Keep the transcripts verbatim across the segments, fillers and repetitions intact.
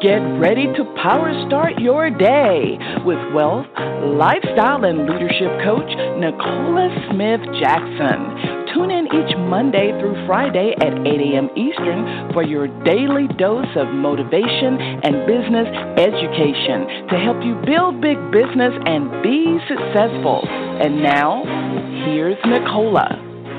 Get ready to power start your day with wealth, lifestyle, and leadership coach Nicola Smith Jackson. Tune in each Monday through Friday at eight a.m. Eastern for your daily dose of motivation and business education to help you build big business and be successful. And now, here's Nicola.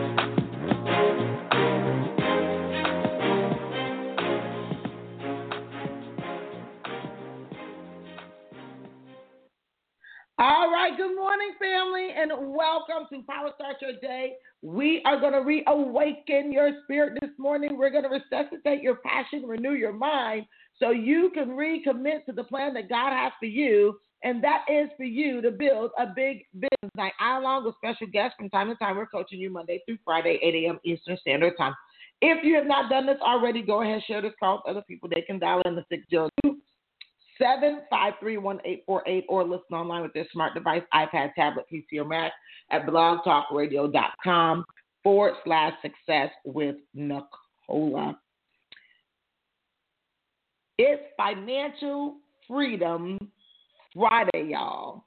All right, good morning, family, and welcome to Power Start Your Day. We are going to reawaken your spirit this morning. We're going to resuscitate your passion, renew your mind, so you can recommit to the plan that God has for you, and that is for you to build a big business. Night. I, along with special guests from time to time, we're coaching you Monday through Friday, eight a.m. Eastern Standard Time. If you have not done this already, go ahead and share this call with other people. They can dial in the six zero two, seven five three, one eight four eight or listen online with their smart device, iPad, tablet, P C, or Mac at blogtalkradio.com forward slash success with Nicola. It's Financial Freedom Friday, y'all.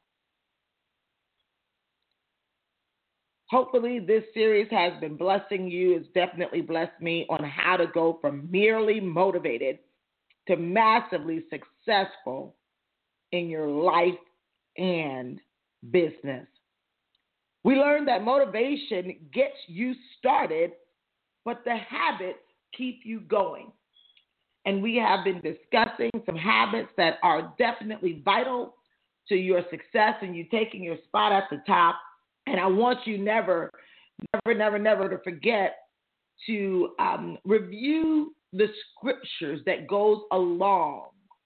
Hopefully this series has been blessing you. It's definitely blessed me on how to go from merely motivated to massively successful in your life and business. We learned that motivation gets you started, but the habits keep you going. And we have been discussing some habits that are definitely vital to your success and you taking your spot at the top. And I want you never, never, never, never to forget to um, review the scriptures that goes along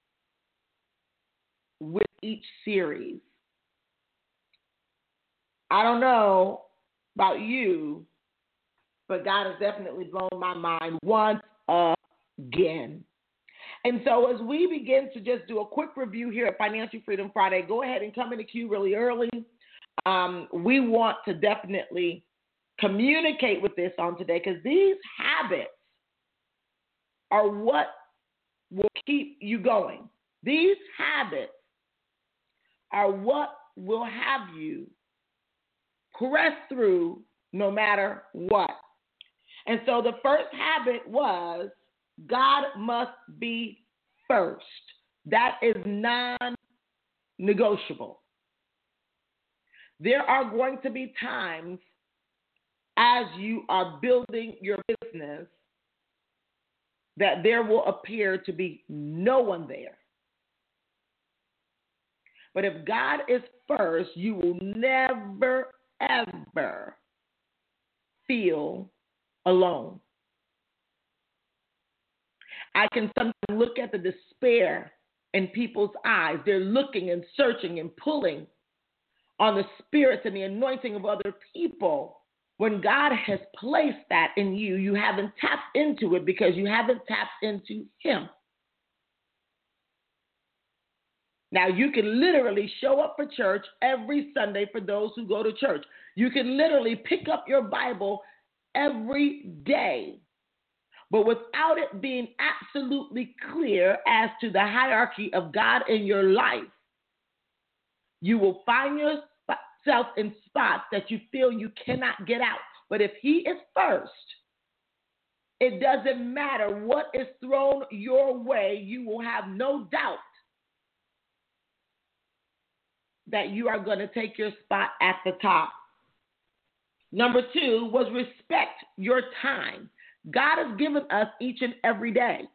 with each series. I don't know about you, but God has definitely blown my mind once again. And so as we begin to just do a quick review here at Financial Freedom Friday, go ahead and come in the queue really early. Um, we want to definitely communicate with this on today because these habits are what will keep you going. These habits are what will have you press through no matter what. And so the first habit was God must be first. That is non-negotiable. There are going to be times as you are building your business that there will appear to be no one there. But if God is first, you will never, ever feel alone. I can sometimes look at the despair in people's eyes. They're looking and searching and pulling on the spirits and the anointing of other people. When God has placed that in you, you haven't tapped into it because you haven't tapped into Him. Now, you can literally show up for church every Sunday for those who go to church. You can literally pick up your Bible every day. But without it being absolutely clear as to the hierarchy of God in your life, you will find yourself in spots that you feel you cannot get out. But if He is first, it doesn't matter what is thrown your way, you will have no doubt that you are going to take your spot at the top. Number two was respect your time. God has given us each and every day.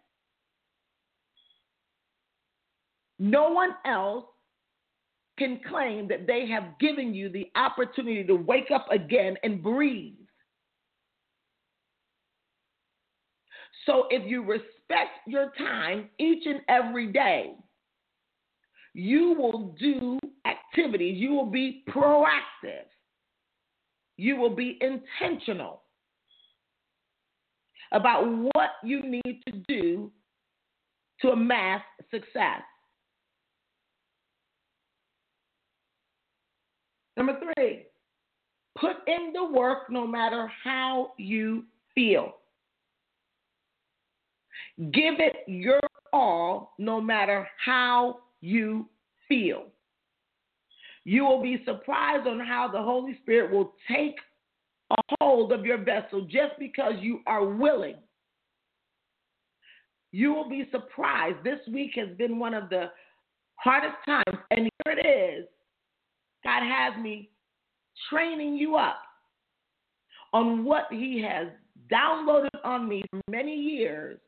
No one else can claim that they have given you the opportunity to wake up again and breathe. So if you respect your time each and every day, you will do activities. You will be proactive. You will be intentional about what you need to do to amass success. Number three, put in the work no matter how you feel. Give it your all, no matter how you feel. You will be surprised on how the Holy Spirit will take a hold of your vessel just because you are willing. You will be surprised. This week has been one of the hardest times, and here it is. God has me training you up on what he has downloaded on me for many years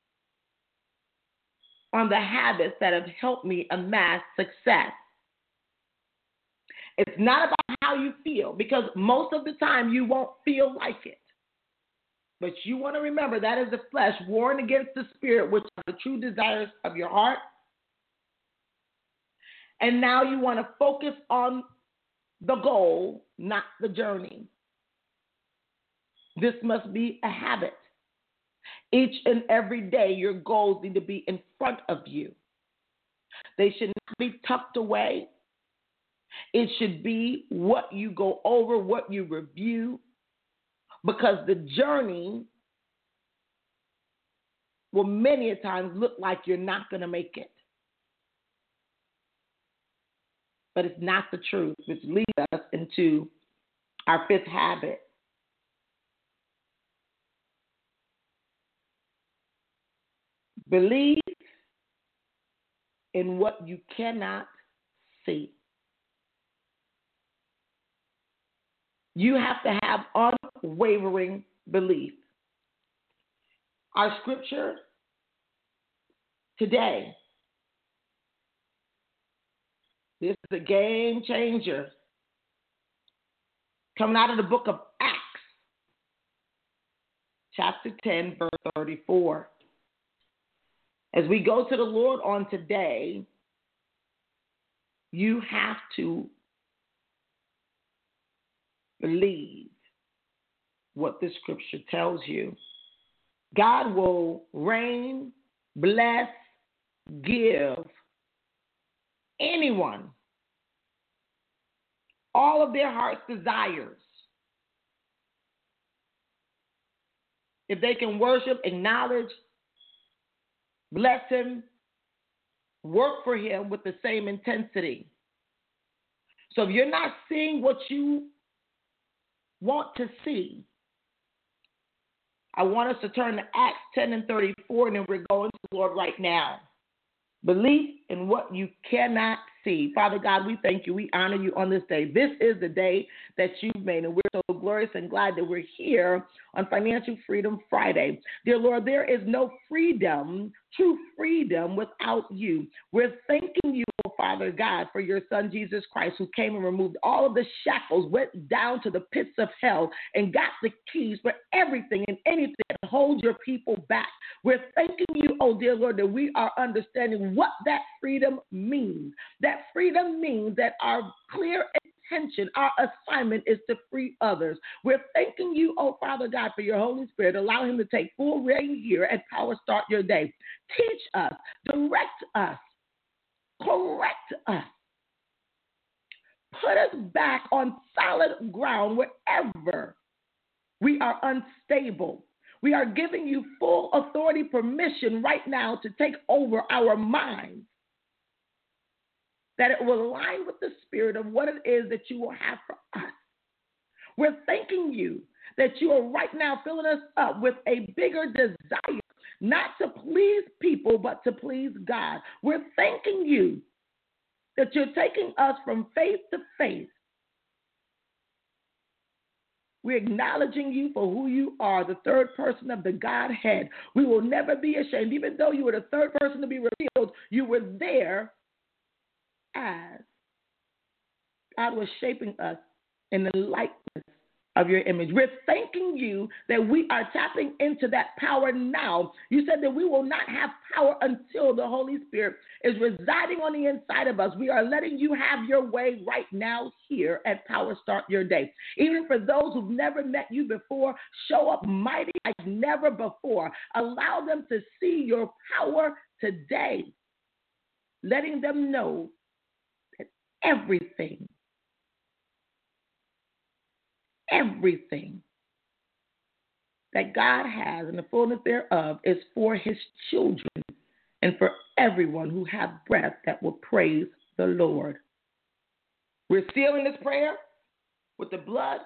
on the habits that have helped me amass success. It's not about how you feel, because most of the time you won't feel like it. But you want to remember that is the flesh warring against the spirit, which are the true desires of your heart. And now you want to focus on the goal, not the journey. This must be a habit. Each and every day, your goals need to be in front of you. They should not be tucked away. It should be what you go over, what you review, because the journey will many a times look like you're not going to make it. But it's not the truth, which leads us into our fifth habit. Believe in what you cannot see. You have to have unwavering belief. Our scripture today, this is a game changer, coming out of the book of Acts, chapter ten, verse thirty-four. As we go to the Lord on today, you have to believe what the scripture tells you. God will reign, bless, give anyone all of their heart's desires. If they can worship, acknowledge, bless him, work for him with the same intensity. So if you're not seeing what you want to see, I want us to turn to Acts ten and thirty-four, and then we're going to the Lord right now. Belief in what you cannot see. Father God, we thank you. We honor you on this day. This is the day that you've made, and we're so glorious and glad that we're here on Financial Freedom Friday. Dear Lord, there is no freedom, true freedom, without you. We're thanking you, oh Father God, for your Son, Jesus Christ, who came and removed all of the shackles, went down to the pits of hell, and got the keys for everything and anything that holds your people back. We're thanking you, oh dear Lord, that we are understanding what that freedom means. That freedom means that our clear intention, our assignment is to free others. We're thanking you, oh Father God, for your Holy Spirit. Allow him to take full reign here at Power Start Your Day. Teach us, direct us, correct us. Put us back on solid ground wherever we are unstable. We are giving you full authority, permission right now to take over our minds, that it will align with the spirit of what it is that you will have for us. We're thanking you that you are right now filling us up with a bigger desire, not to please people, but to please God. We're thanking you that you're taking us from faith to faith. We're acknowledging you for who you are, the third person of the Godhead. We will never be ashamed. Even though you were the third person to be revealed, you were there as God was shaping us in the likeness of your image. We're thanking you that we are tapping into that power now. You said that we will not have power until the Holy Spirit is residing on the inside of us. We are letting you have your way right now here at Power Start Your Day. Even for those who've never met you before, show up mighty like never before. Allow them to see your power today, letting them know that everything Everything that God has in the fullness thereof is for his children and for everyone who have breath that will praise the Lord. We're sealing this prayer with the blood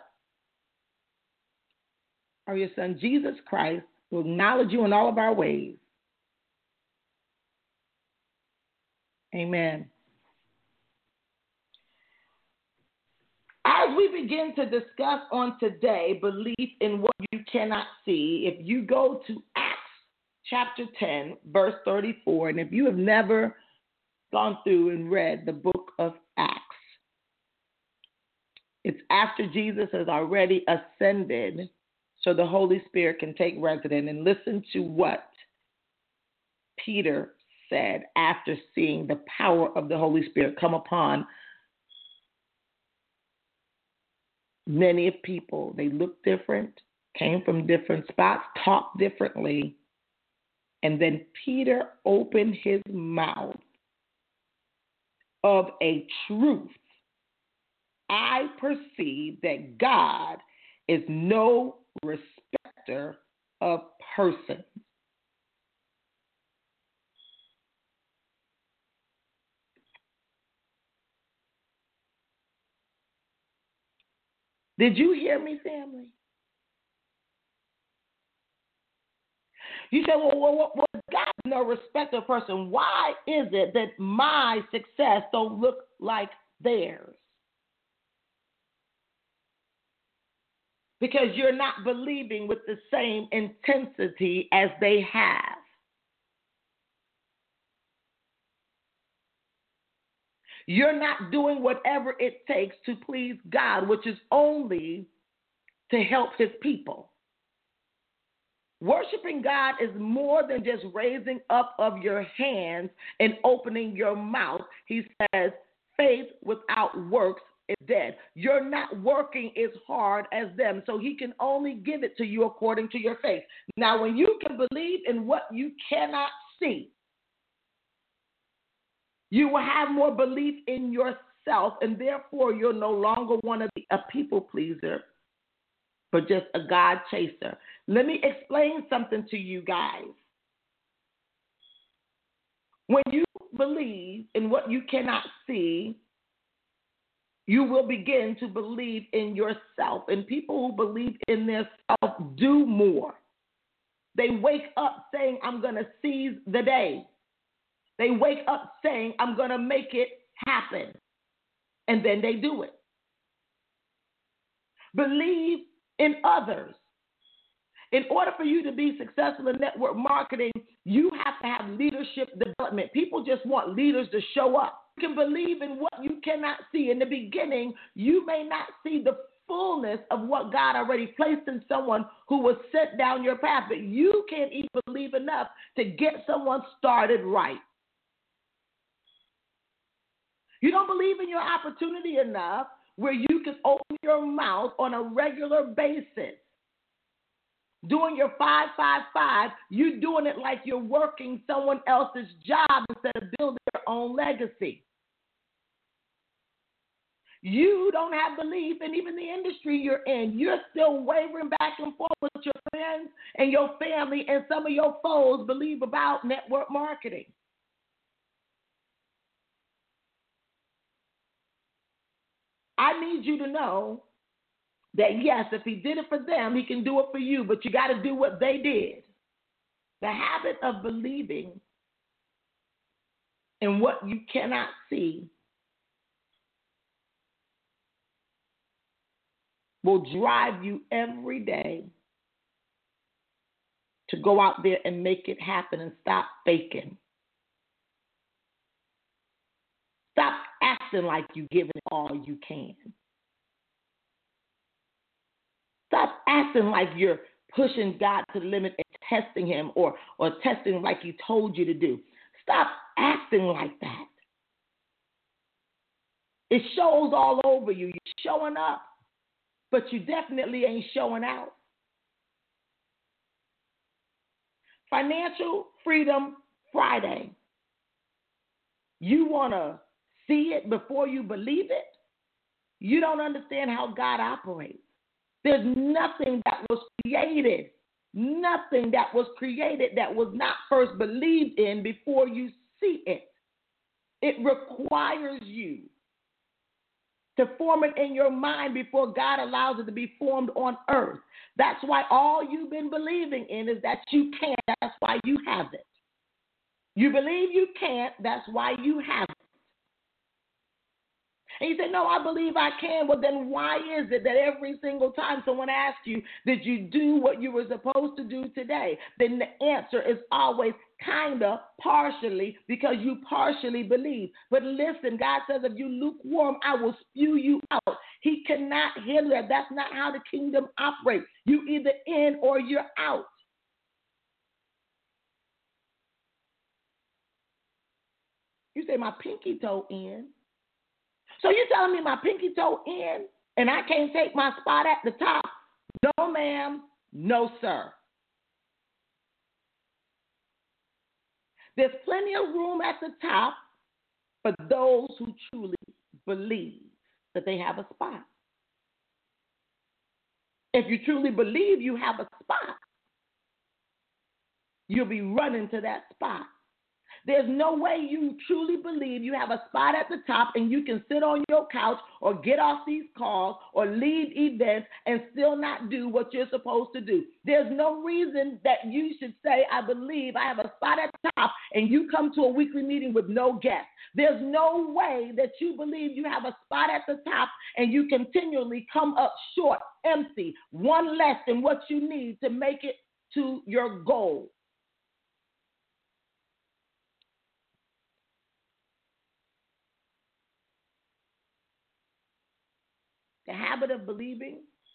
of your Son, Jesus Christ, who acknowledge you in all of our ways. Amen. As we begin to discuss on today belief in what you cannot see, if you go to Acts chapter ten, verse thirty-four, and if you have never gone through and read the book of Acts, it's after Jesus has already ascended so the Holy Spirit can take residence, and listen to what Peter said after seeing the power of the Holy Spirit come upon many of people. They looked different, came from different spots, talked differently. And then Peter opened his mouth of a truth. I perceive that God is no respecter of persons. Did you hear me, family? You say, well, well, well, God is no respecter of person. Why is it that my success don't look like theirs? Because you're not believing with the same intensity as they have. You're not doing whatever it takes to please God, which is only to help his people. Worshiping God is more than just raising up of your hands and opening your mouth. He says, faith without works is dead. You're not working as hard as them, so he can only give it to you according to your faith. Now, when you can believe in what you cannot see, you will have more belief in yourself, and therefore you'll no longer want to be a people pleaser, but just a God chaser. Let me explain something to you guys. When you believe in what you cannot see, you will begin to believe in yourself. And people who believe in themselves do more. They wake up saying, I'm going to seize the day. They wake up saying, I'm going to make it happen. And then they do it. Believe in others. In order for you to be successful in network marketing, you have to have leadership development. People just want leaders to show up. You can believe in what you cannot see. In the beginning, you may not see the fullness of what God already placed in someone who was sent down your path, but you can't even believe enough to get someone started right. You don't believe in your opportunity enough where you can open your mouth on a regular basis. Doing your five, five, five, you're doing it like you're working someone else's job instead of building your own legacy. You don't have belief in even the industry you're in. You're still wavering back and forth with your friends and your family, and some of your foes believe about network marketing. I need you to know that, yes, if he did it for them, he can do it for you, but you got to do what they did. The habit of believing in what you cannot see will drive you every day to go out there and make it happen and stop faking. Stop acting like you giving it all you can. Stop acting like you're pushing God to the limit and testing him or, or testing him like he told you to do. Stop acting like that. It shows all over you. You're showing up, but you definitely ain't showing out. Financial Freedom Friday. You want to see it before you believe it? You don't understand how God operates. There's nothing that was created nothing that was created that was not first believed in before you see it. It requires you to form it in your mind before God allows it to be formed on earth. That's why all you've been believing in is that you can't. That's why you have it. You believe you can't. That's why you have it. And you say, no, I believe I can. Well, then why is it that every single time someone asks you, did you do what you were supposed to do today? Then the answer is always kind of, partially, because you partially believe. But listen, God says, if you lukewarm, I will spew you out. He cannot handle that. That's not how the kingdom operates. You either in or you're out. You say, my pinky toe in. So you're telling me my pinky toe in and I can't take my spot at the top? No, ma'am. No, sir. There's plenty of room at the top for those who truly believe that they have a spot. If you truly believe you have a spot, you'll be running to that spot. There's no way you truly believe you have a spot at the top and you can sit on your couch or get off these calls or lead events and still not do what you're supposed to do. There's no reason that you should say, I believe I have a spot at the top, and you come to a weekly meeting with no guests. There's no way that you believe you have a spot at the top and you continually come up short, empty, one less than what you need to make it to your goal. The habit of believing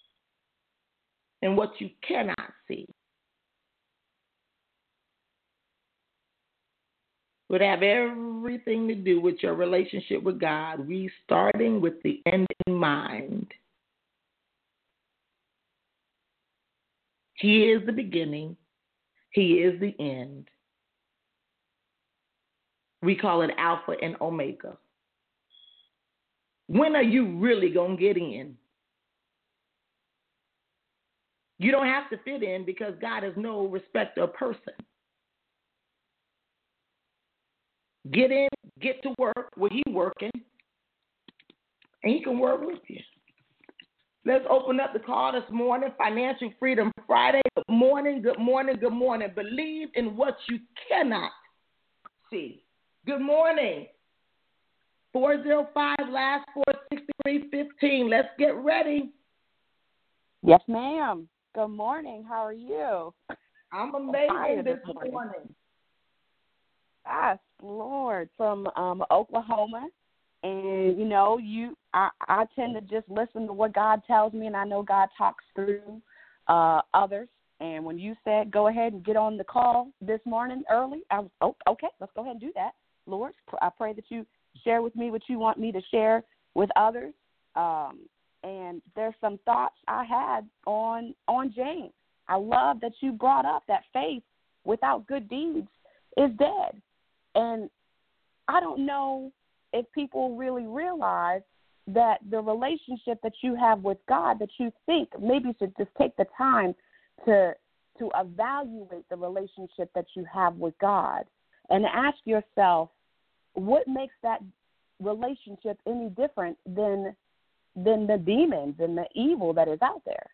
in what you cannot see would have everything to do with your relationship with God, restarting with the end in mind. He is the beginning. He is the end. We call it Alpha and Omega. When are you really going to get in? You don't have to fit in because God is no respecter of person. Get in, get to work where He's working, and He can work with you. Let's open up the call this morning, Financial Freedom Friday. Good morning, good morning, good morning. Believe in what you cannot see. Good morning. four oh five, last four, sixty-three fifteen. Let's get ready. Yes, ma'am. Good morning. How are you? I'm amazing this morning. morning. Yes, Lord, from um, Oklahoma. And, you know, you, I, I tend to just listen to what God tells me, and I know God talks through uh, others. And when you said go ahead and get on the call this morning early, I was, oh, okay, let's go ahead and do that. Lord, I pray that you share with me what you want me to share with others. Um, and there's some thoughts I had on on James. I love that you brought up that faith without good deeds is dead. And I don't know if people really realize that the relationship that you have with God, that you think maybe you should just take the time to to evaluate the relationship that you have with God and ask yourself, what makes that relationship any different than than the demons and the evil that is out there?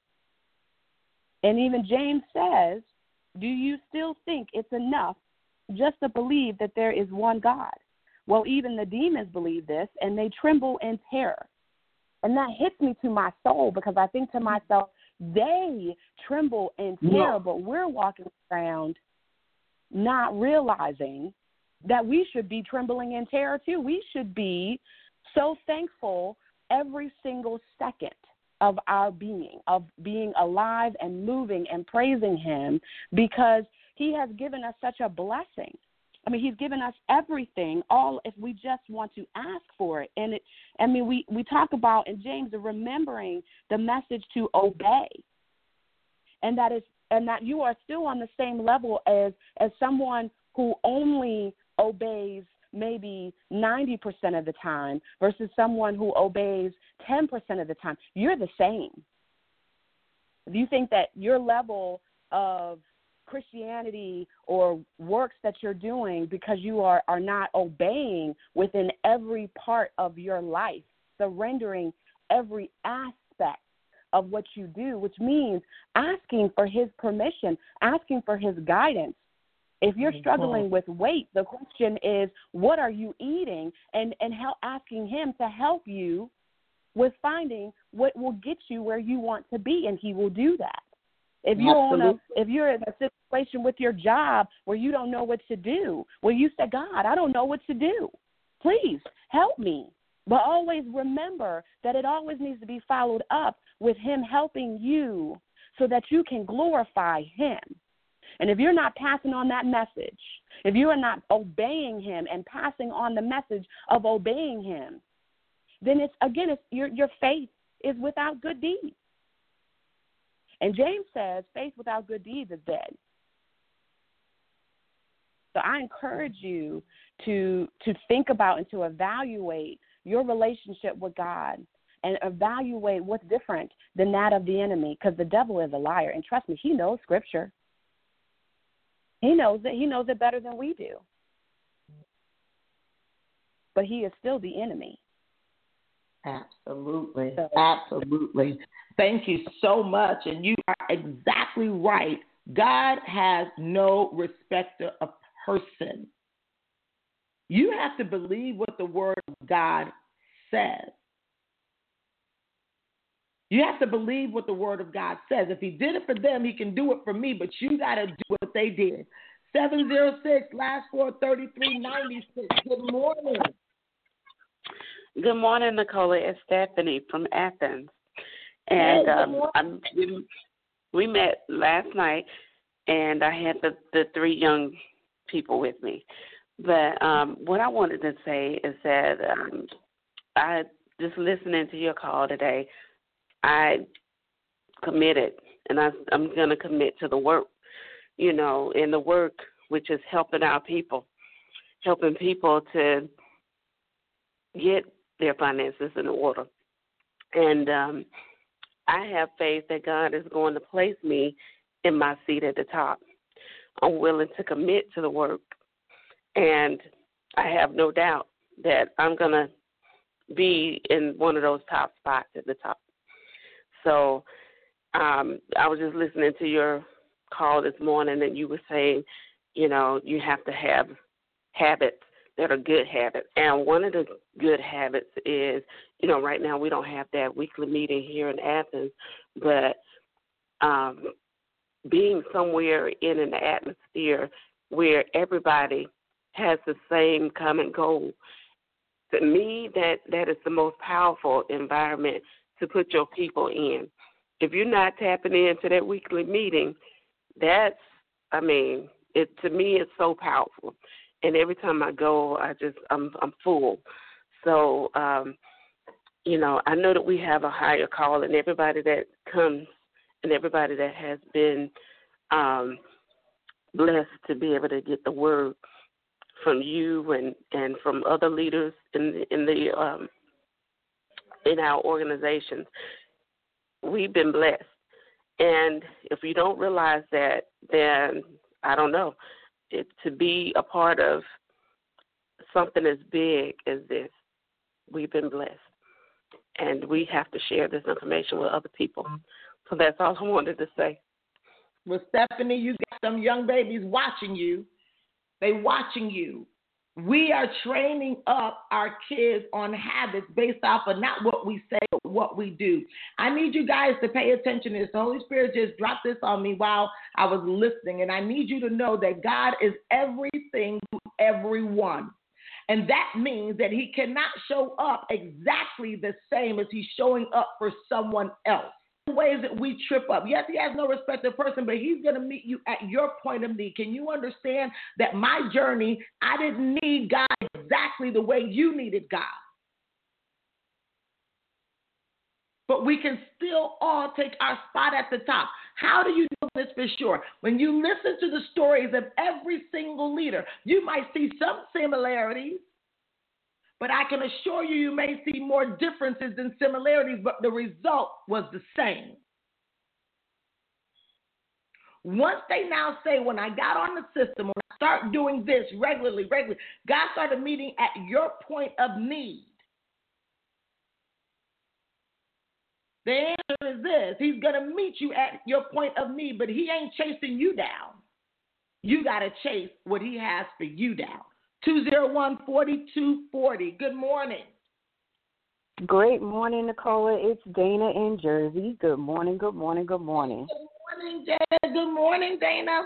And even James says, do you still think it's enough just to believe that there is one God? Well, even the demons believe this, and they tremble in terror. And that hits me to my soul because I think to myself, they tremble in terror, yeah. But we're walking around not realizing that we should be trembling in terror too. We should be so thankful every single second of our being, of being alive and moving and praising Him, because He has given us such a blessing. I mean, He's given us everything, all if we just want to ask for it. And it, I mean, we, we talk about in James remembering the message to obey, and that is, and that you are still on the same level as as someone who only obeys maybe ninety percent of the time versus someone who obeys ten percent of the time. You're the same. If you think that your level of Christianity or works that you're doing because you are, are not obeying within every part of your life, surrendering every aspect of what you do, which means asking for his permission, asking for his guidance. If you're struggling with weight, the question is, what are you eating? And, and how, asking him to help you with finding what will get you where you want to be, and he will do that. If you're on a, if you're in a situation with your job where you don't know what to do, well, you say, God, I don't know what to do. Please help me. But always remember that it always needs to be followed up with him helping you so that you can glorify him. And if you're not passing on that message, if you are not obeying him and passing on the message of obeying him, then it's, again, it's, your, your faith is without good deeds. And James says faith without good deeds is dead. So I encourage you to to think about and to evaluate your relationship with God and evaluate what's different than that of the enemy, because the devil is a liar. And trust me, he knows Scripture. He knows it. He knows it better than we do. But he is still the enemy. Absolutely. Absolutely. Thank you so much. And you are exactly right. God has no respecter of person. You have to believe what the Word of God says. You have to believe what the Word of God says. If he did it for them, he can do it for me, but you got to do what they did. seven zero six, last four, thirty-three ninety-six. Good morning. Good morning, Nicola. It's Stephanie from Athens. And hey, um, I'm, we, we met last night, and I had the, the three young people with me. But um, what I wanted to say is that um, I, just listening to your call today, I committed, and I, I'm going to commit to the work, you know, in the work, which is helping our people, helping people to get their finances in order. And um, I have faith that God is going to place me in my seat at the top. I'm willing to commit to the work, and I have no doubt that I'm going to be in one of those top spots at the top. So um, I was just listening to your call this morning, and you were saying, you know, you have to have habits that are good habits. And one of the good habits is, you know, right now we don't have that weekly meeting here in Athens, but um, being somewhere in an atmosphere where everybody has the same common goal. To me, that, that is the most powerful environment to put your people in. If you're not tapping into that weekly meeting, that's, I mean, it to me it's so powerful. And every time I go, I just I'm I'm full. So um, you know, I know that we have a higher call, and everybody that comes and everybody that has been um, blessed to be able to get the word from you and, and from other leaders in the, in the um, in our organizations. We've been blessed. And if you don't realize that, then I don't know. It, to be a part of something as big as this, we've been blessed. And we have to share this information with other people. So that's all I wanted to say. Well, Stephanie, you got some young babies watching you. They watching you. We are training up our kids on habits based off of not what we say, but what we do. I need you guys to pay attention to this. The Holy Spirit just dropped this on me while I was listening, and I need you to know that God is everything to everyone. And that means that he cannot show up exactly the same as he's showing up for someone else. Ways that we trip up. Yes, he has no respect of person, but he's going to meet you at your point of need. Can you understand that my journey, I didn't need God exactly the way you needed God? But we can still all take our spot at the top. How do you know this for sure? When you listen to the stories of every single leader, you might see some similarities, but I can assure you, you may see more differences than similarities, but the result was the same. Once they now say, when I got on the system, when I start doing this regularly, regularly, God started meeting at your point of need. The answer is this. He's going to meet you at your point of need, but he ain't chasing you down. You got to chase what he has for you down. two oh one, four two four oh. Good morning. Great morning, Nicola. It's Dana in Jersey. Good morning, good morning, good morning. Good morning, Dana. Good morning, Dana.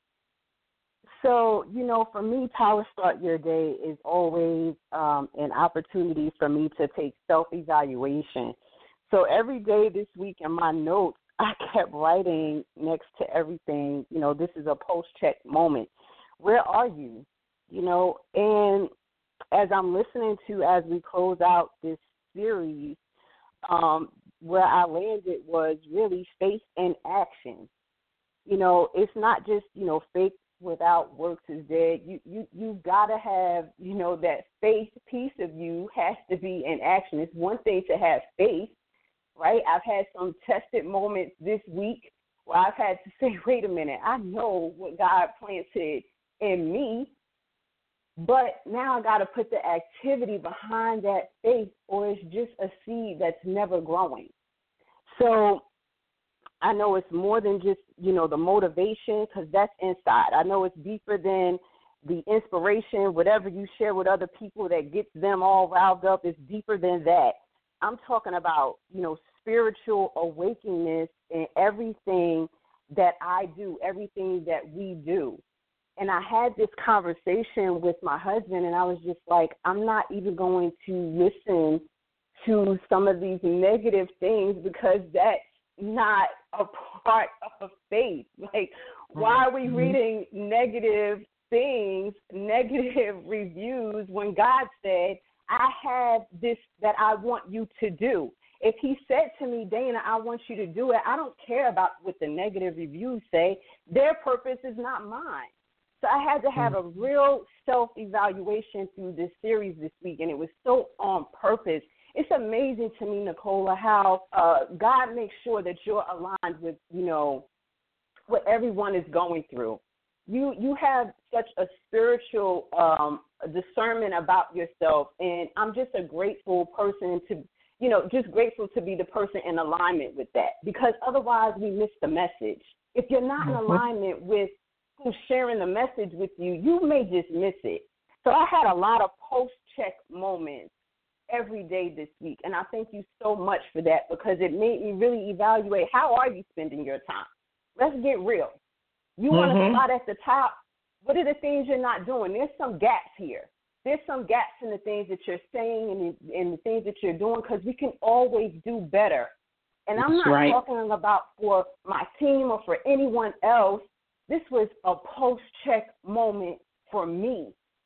So, you know, for me, Power Start Your Day is always um, an opportunity for me to take self-evaluation. So every day this week in my notes, I kept writing next to everything, you know, this is a post-check moment. Where are you? You know, and as I'm listening to, as we close out this series, um, where I landed was really faith in action. You know, it's not just, you know, faith without works is dead. You, you, you've got to have, you know, that faith piece of you has to be in action. It's one thing to have faith, right? I've had some tested moments this week where I've had to say, wait a minute, I know what God planted in me, but now I got to put the activity behind that faith, or it's just a seed that's never growing. So I know it's more than just, you know, the motivation, because that's inside. I know it's deeper than the inspiration, whatever you share with other people that gets them all riled up. It's deeper than that. I'm talking about, you know, spiritual awakeness in everything that I do, everything that we do. And I had this conversation with my husband, and I was just like, I'm not even going to listen to some of these negative things because that's not a part of faith. Like, why are we reading negative things, negative reviews, when God said, I have this that I want you to do? If he said to me, Dana, I want you to do it, I don't care about what the negative reviews say. Their purpose is not mine. So I had to have a real self-evaluation through this series this week, and it was so on purpose. It's amazing to me, Nicola, how uh, God makes sure that you're aligned with, you know, what everyone is going through. You you have such a spiritual um, discernment about yourself, and I'm just a grateful person to, you know, just grateful to be the person in alignment with that, because otherwise we miss the message. If you're not in alignment with who's sharing the message with you, you may just miss it. So I had a lot of post-check moments every day this week, and I thank you so much for that, because it made me really evaluate, how are you spending your time? Let's get real. You mm-hmm. want to start at the top. What are the things you're not doing? There's some gaps here. There's some gaps in the things that you're saying and, and the things that you're doing, because we can always do better. And I'm not right. talking about for my team or for anyone else. This was a post-check moment for me.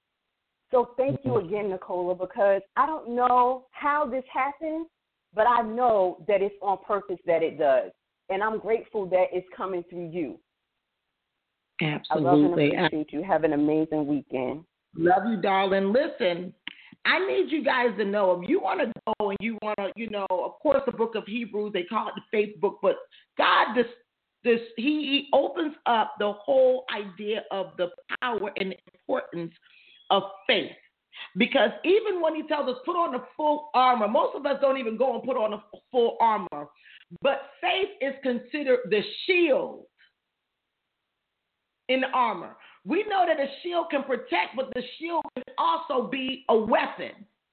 So thank you again, Nicola, because I don't know how this happened, but I know that it's on purpose that it does. And I'm grateful that it's coming through you. Absolutely. I love and appreciate you. Have an amazing weekend. Love you, darling. Listen, I need you guys to know, if you want to go and you want to, you know, of course, the book of Hebrews, they call it the faith book, but God, this, this, he, he opens up the whole idea of the power and the importance of faith. Because even when he tells us put on the full armor, most of us don't even go and put on the full armor. But faith is considered the shield in the armor. We know that a shield can protect, but the shield can also be a weapon.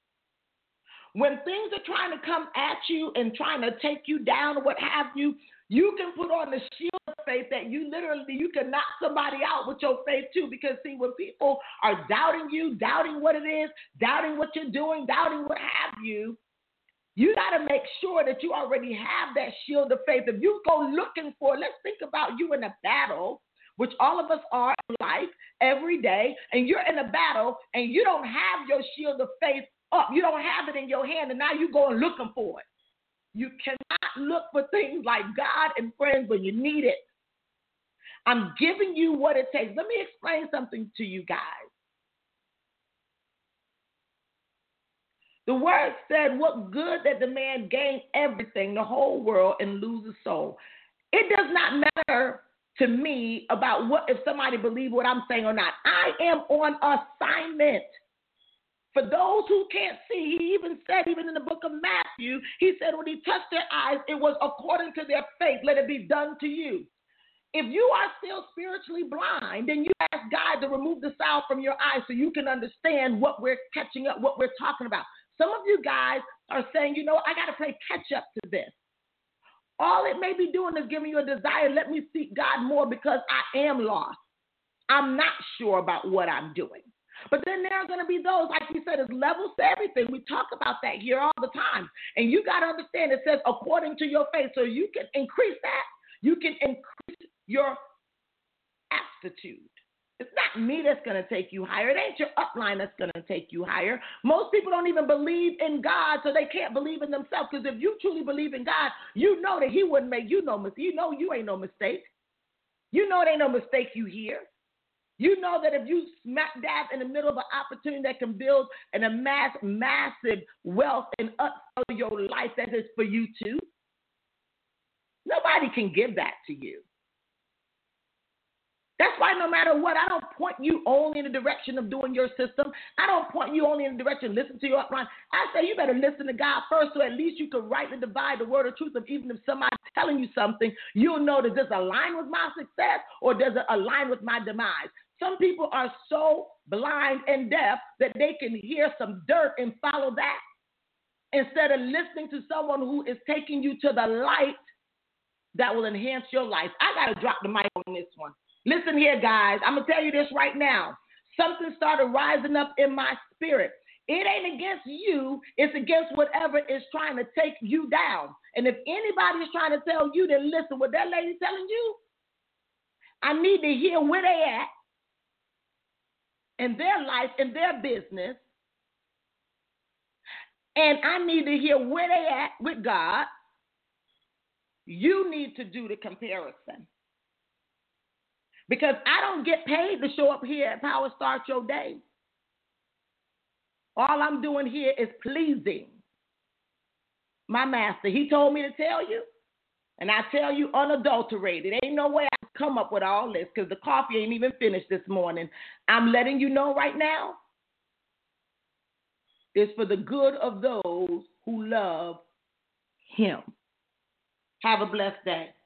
When things are trying to come at you and trying to take you down or what have you, you can put on the shield of faith that you literally, you can knock somebody out with your faith too. Because see, when people are doubting you, doubting what it is, doubting what you're doing, doubting what have you, you got to make sure that you already have that shield of faith. If you go looking for, let's think about you in a battle, which all of us are in life every day, and you're in a battle and you don't have your shield of faith up. You don't have it in your hand, and now you go and looking for it. You cannot look for things like God and friends when you need it. I'm giving you what it takes. Let me explain something to you guys. The word said, what good that the man gain everything, the whole world, and lose his soul. It does not matter to me about what if somebody believes what I'm saying or not. I am on assignment. For those who can't see, he even said, even in the book of Matthew, he said when he touched their eyes, it was according to their faith. Let it be done to you. If you are still spiritually blind, then you ask God to remove the salve from your eyes so you can understand what we're catching up, what we're talking about. Some of you guys are saying, you know, I got to play catch up to this. All it may be doing is giving you a desire. Let me seek God more because I am lost. I'm not sure about what I'm doing. But then there are going to be those, like we said, there's levels to everything. We talk about that here all the time. And you got to understand it says according to your faith. So you can increase that. You can increase your aptitude. It's not me that's going to take you higher. It ain't your upline that's going to take you higher. Most people don't even believe in God, so they can't believe in themselves. Because if you truly believe in God, you know that he wouldn't make you no mistake. You know you ain't no mistake. You know it ain't no mistake you hear. You know that if you smack dab in the middle of an opportunity that can build and amass massive wealth and upsell your life, that is for you too. Nobody can give that to you. That's why no matter what, I don't point you only in the direction of doing your system. I don't point you only in the direction of listen to your upline. I say you better listen to God first so at least you can rightly divide the word of truth of even if somebody's telling you something, you'll know does this align with my success or does it align with my demise? Some people are so blind and deaf that they can hear some dirt and follow that instead of listening to someone who is taking you to the light that will enhance your life. I got to drop the mic on this one. Listen here, guys. I'm going to tell you this right now. Something started rising up in my spirit. It ain't against you. It's against whatever is trying to take you down. And if anybody is trying to tell you, then listen, what that lady telling you, I need to hear where they at in their life, in their business. And I need to hear where they at with God. You need to do the comparison. Because I don't get paid to show up here at Power Start Your Day. All I'm doing here is pleasing my master. He told me to tell you, and I tell you unadulterated. Ain't no way I can come up with all this because the coffee ain't even finished this morning. I'm letting you know right now, it's for the good of those who love him. Have a blessed day.